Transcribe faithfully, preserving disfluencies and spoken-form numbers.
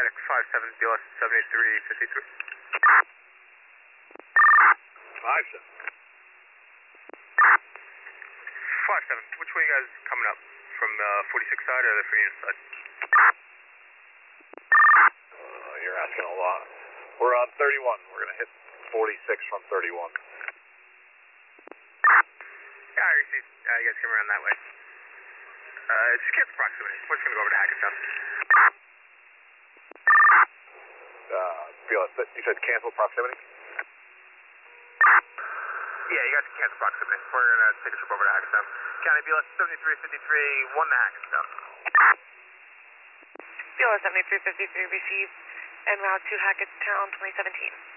Medic five seven, B L S seventy-three fifty-three. five seven. five seven, which way you guys coming up? From the forty-six side or the free unit side? Uh, you're asking a lot. We're on thirty-one. We're going to hit forty-six from thirty-one. Yeah, I see. Uh, you guys come around that way. Uh, just cancel proximity. We're just going to go over to Hackettstown. Uh, B L S, you said cancel proximity? Yeah, you guys can cancel proximity. We're going to take a trip over to Hackettstown. County B L S seventy-three fifty-three, one to Hackettstown. B L S seventy-three fifty-three received en route to Hackettstown twenty seventeen.